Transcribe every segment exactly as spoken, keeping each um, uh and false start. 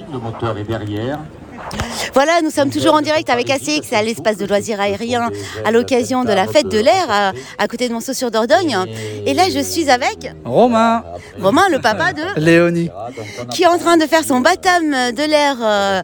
le moteur est derrière. Voilà, nous sommes toujours en direct avec A C X à l'espace de loisirs aériens à l'occasion de la fête de l'air à, à côté de Monceau-sur-Dordogne. Et là, je suis avec Romain. Romain, le papa de Léonie, qui est en train de faire son baptême de l'air euh,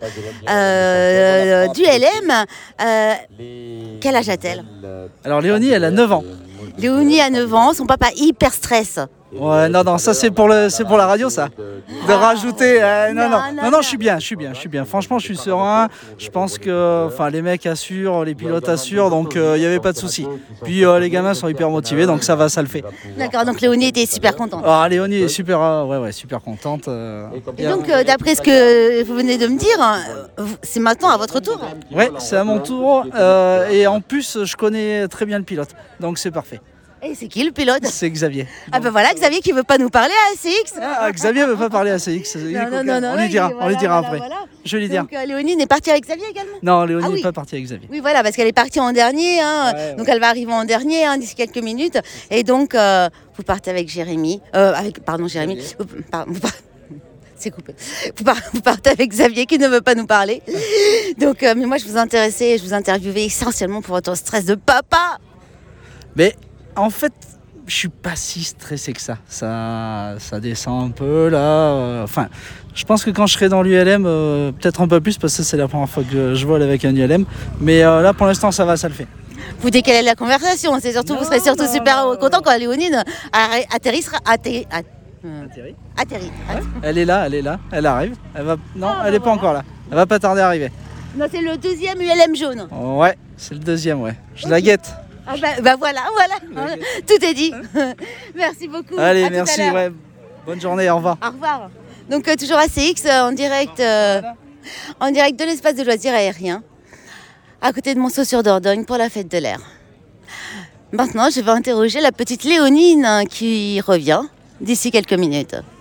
euh, du L M. Euh, quel âge a-t-elle? Alors Léonie, elle a neuf ans. Léonie a neuf ans, son papa hyper stress. Ouais, non, non, ça c'est pour, le, c'est pour la radio, ça. De rajouter. euh, non, non, Non, non, non, non, non. je suis bien, je suis bien, je suis bien. Franchement, je suis serein. Je pense que enfin, les mecs assurent, les pilotes assurent, donc il euh, n'y avait pas de souci. Puis euh, les gamins sont hyper motivés, donc ça va, ça le fait. D'accord, donc Léonie était super contente. Ah, Léonie est super, euh, ouais, ouais, super contente. euh, Et donc, euh, d'après ce que vous venez de me dire, euh, vous- c'est maintenant à votre tour. Ouais, c'est à mon tour. euh, et en plus, je connais très bien le pilote, donc c'est parfait. Et c'est qui le pilote? C'est Xavier. Ah ben voilà, Xavier qui veut pas nous parler à A C X. Ah, Xavier veut pas parler à C X. il est Non, non, coquin. non, non, on lui il- dira, on voilà, lui dira voilà, après. voilà. Je vais lui dire. Donc euh, Léonie est partie avec Xavier également? Non, Léonie Ah n'est oui. pas partie avec Xavier. Oui, voilà, parce qu'elle est partie en dernier, hein, Ouais, ouais. donc elle va arriver en dernier hein, d'ici quelques minutes. Et donc, euh, vous partez avec Jérémy, euh, avec, pardon, Jérémy, vous, par- vous par- c'est coupé. Vous, par- vous partez avec Xavier qui ne veut pas nous parler. Donc, euh, mais moi, je vous intéressais, je vous interviewais essentiellement pour votre stress de papa. Mais en fait, je suis pas si stressé que ça. Ça, ça descend un peu là. euh, Enfin, je pense que quand je serai dans l'U L M, euh, peut-être un peu plus parce que c'est la première fois que je vole avec un U L M. Mais euh, là, pour l'instant, ça va, ça le fait. Vous décalez la conversation, c'est surtout, Non, vous serez surtout non, super non. content quand Léonine arri- atterrissera, atterri- at- euh, Atterri. atterrit. Elle est là, elle est là, elle arrive. Elle va. Non, Ah, elle bah est pas voilà. encore là. Elle va pas tarder à arriver. Non, c'est le deuxième U L M jaune. Ouais, c'est le deuxième, ouais. Je la guette. Ah bah, bah voilà, voilà, tout est dit. Merci beaucoup. Allez, À tout à merci. l'heure. Ouais. Bonne journée, au revoir. Au revoir. Donc euh, toujours A C X euh, en direct, euh, en direct de l'espace de loisirs aériens, à côté de Monceau-sur-Dordogne pour la fête de l'air. Maintenant, je vais interroger la petite Léonine hein, qui revient d'ici quelques minutes.